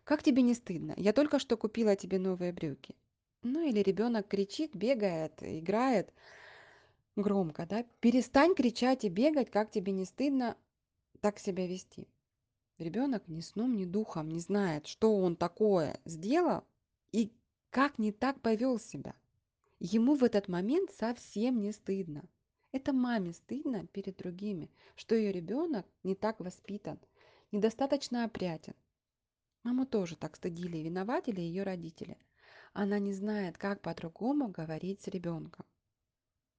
Как тебе не стыдно? Я только что купила тебе новые брюки. Ну или ребенок кричит, бегает, играет громко, да? Перестань кричать и бегать, как тебе не стыдно так себя вести. Ребенок ни сном, ни духом не знает, что он такое сделал и как не так повел себя. Ему в этот момент совсем не стыдно. Это маме стыдно перед другими, что ее ребенок не так воспитан, недостаточно опрятен. Маму тоже так стыдили и виноватили ее родители. Она не знает, как по-другому говорить с ребенком.